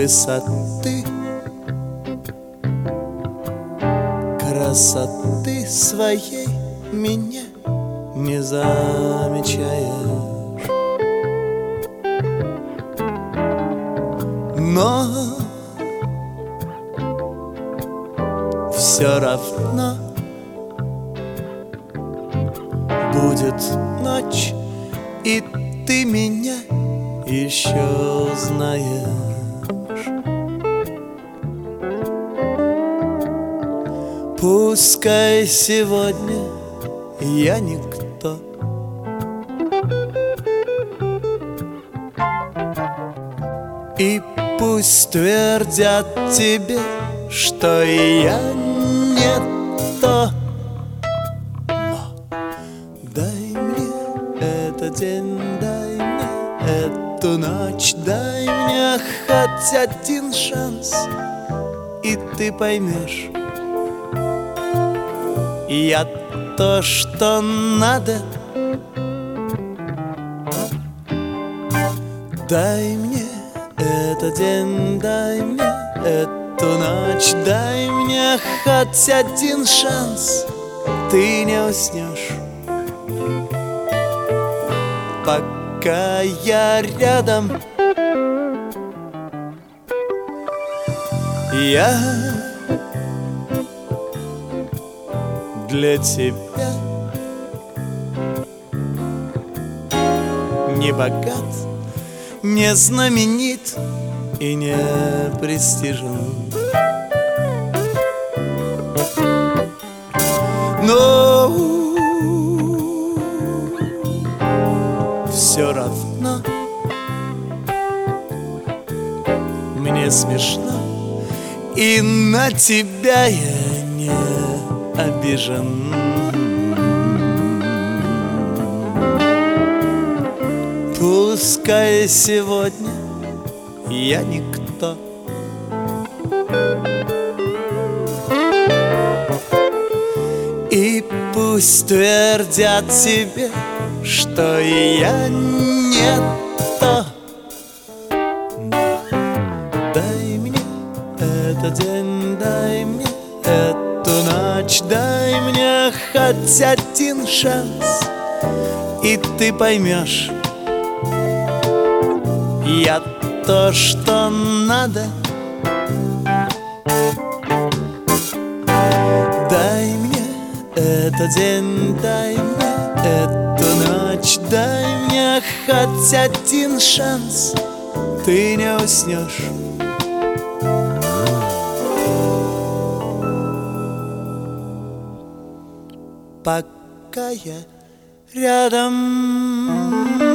высоты, красоты своей меня не замечаешь. Но все равно будет ночь, и ты меня еще знаешь. Пускай сегодня я никто, и пусть твердят тебе, что я не то. Но дай мне этот день, дай мне эту ночь, дай мне хоть один шанс, и ты поймешь, я то, что надо. Дай мне этот день, дай мне эту ночь, дай мне хоть один шанс, ты не уснешь, пока я рядом. Я для тебя не богат, не знаменит и не престижен, но все равно мне смешно, и на тебя я не обижен. Пускай сегодня я никто, и пусть твердят тебе, что я не то. Но дай мне этот день, дай мне эту ночь, дай мне хоть один шанс, и ты поймешь, я то, что надо. Дай мне этот день, дай мне эту ночь, дай мне хоть один шанс, ты не уснешь, пока я рядом.